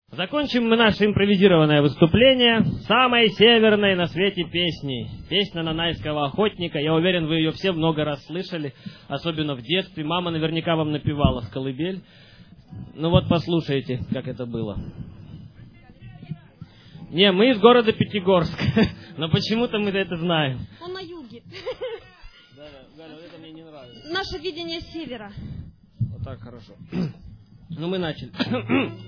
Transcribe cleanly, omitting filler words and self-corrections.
Закончим мы наше импровизированное выступление самой северной на свете песней. Песня нанайского охотника. Я уверен, вы ее все много раз слышали, особенно в детстве. Мама наверняка вам напевала в колыбель. Ну вот послушайте, как это было. Не, мы из города Пятигорск, но почему-то мы это знаем. Он на юге. Да, Галя, вот это мне не нравится. Наше видение севера. Вот так хорошо. Ну мы начали.